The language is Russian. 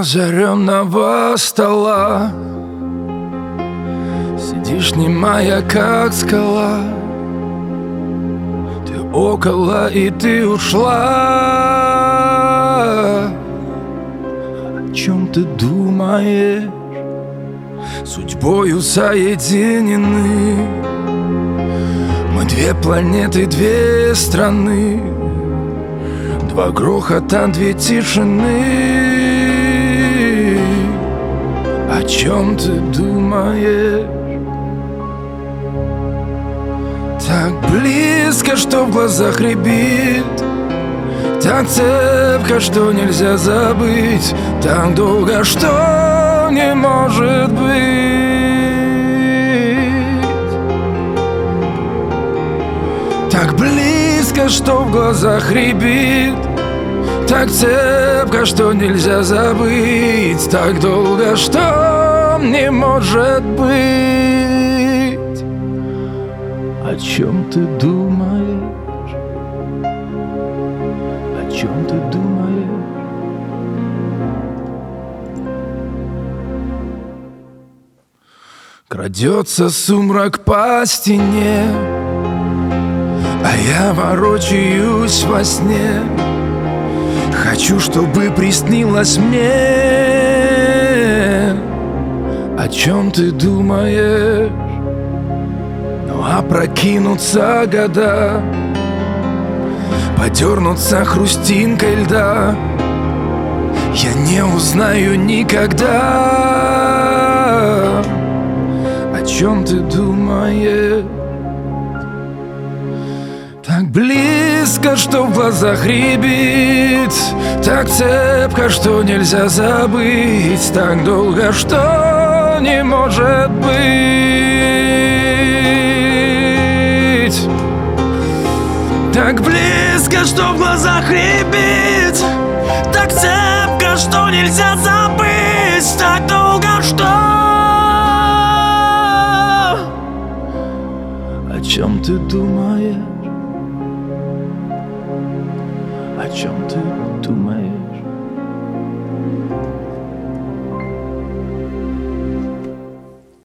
разоренного стола сидишь немая, как скала. Ты около, и ты ушла. О чем ты думаешь? Судьбою соединены. Мы две планеты, две страны, два грохота, две тишины. О чем ты думаешь? Так близко, что в глазах рябит, так цепко, что нельзя забыть, так долго, что не может быть. Так близко, что в глазах рябит, так цепко, что нельзя забыть, так долго, что не может быть. О чем ты думаешь? О чем ты думаешь? Крадется сумрак по стене, а я ворочаюсь во сне. Хочу, чтобы приснилось мне. О чем ты думаешь? Ну, опрокинутся года, подернутся хрустинкой льда. Я не узнаю никогда. О чем ты думаешь? Так близко, что в глазах рябит, так цепко, что нельзя забыть, так долго, что не может быть. Так близко, что в глазах рябит, так цепко, что нельзя забыть, так долго, что... О чем ты думаешь? О чем ты думаешь?